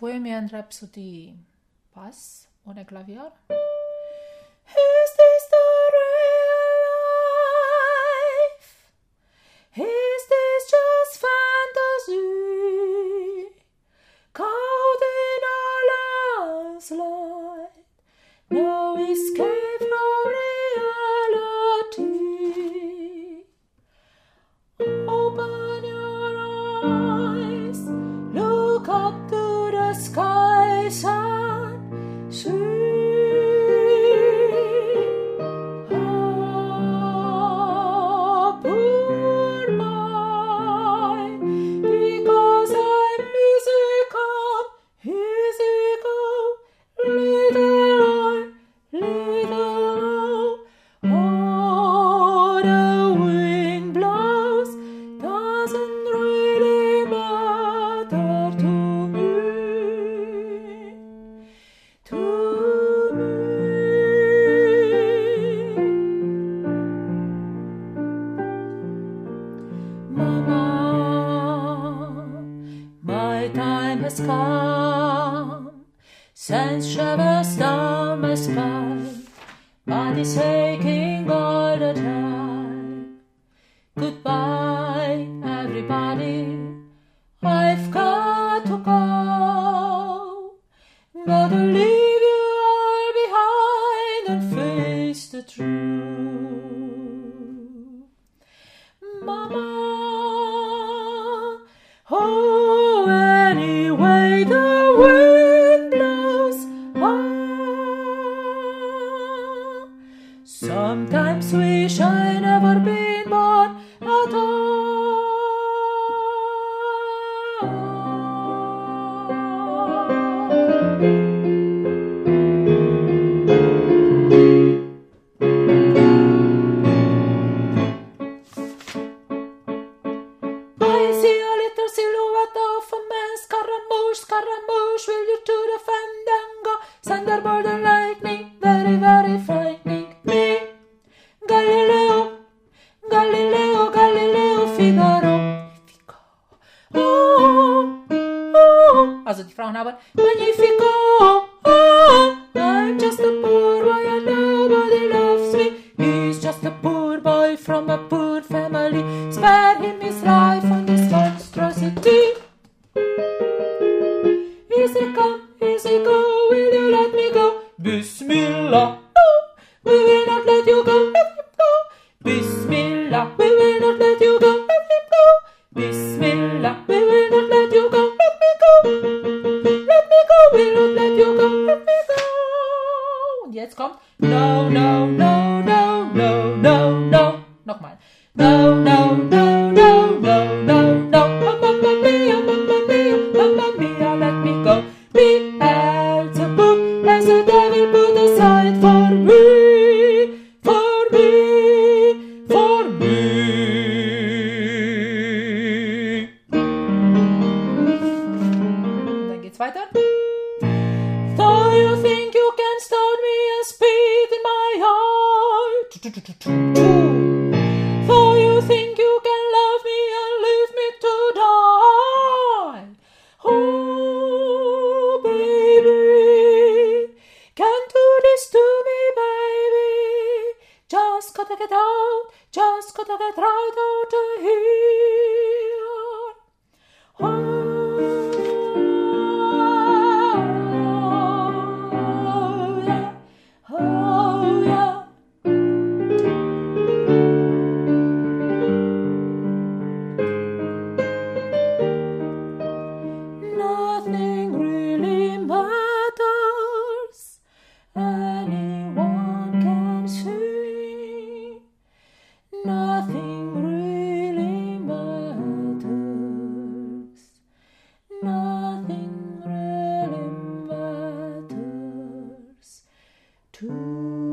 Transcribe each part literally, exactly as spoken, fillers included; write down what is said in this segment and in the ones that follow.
Bohemian Rhapsody, Bass oder Klavier? Is this the real life? Is this just fantasy? Caught in a landslide, no escape from reality. Open your eyes, look up to the skies and see. Come, sense shivers down my spine, body's aching all the time. Goodbye, everybody, I've got to go. Gotta leave you all behind and face the truth. Mama, oh, anyway, the wind blows on. Sometimes wish I never been born at all. I see a little silhouette of a man, Scaramouche, Scaramouche, will you to the fandango? Thunderbolt and lightning, very, very frightening me. Galileo, Galileo, Galileo, Figaro. Oh, oh, also die Frauen haben Magnifico. Oh, I'm just a poor boy and nobody loves me. He's just a poor boy from a poor family. Spare him his life on this monstrosity. Easy come, easy go, will you let me go? Bismillah, no, we will not let you go, let him go. Bismillah, we will not let you go, let him go. Bismillah, we will not let you go, let me go. Let me go, we'll not let you go, let me go. Und jetzt kommt no, no, no, no, no, no, no. Nochmal. No, no, no, no, no, no, no. Mamma mia, mamma mia, mamma mia, let me go. Beelzebub has the devil put aside for me, for me, for me. Und dann geht's weiter. Though you think you can stone me and spit in my heart. Though you think you can love me and leave me to die. Oh, baby, can't do this to me, baby. Just gotta get out, just gotta get right out of here. Oh, yeah, oh, yeah. Nothing really matters, anyone can see. Nothing really matters, nothing really matters to me.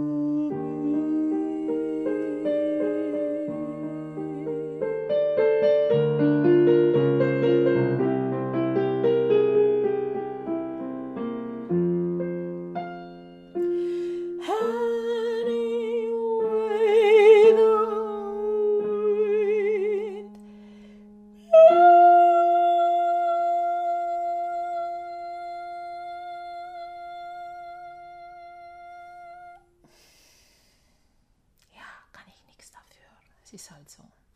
Anyway, the wind blows. es ist halt so.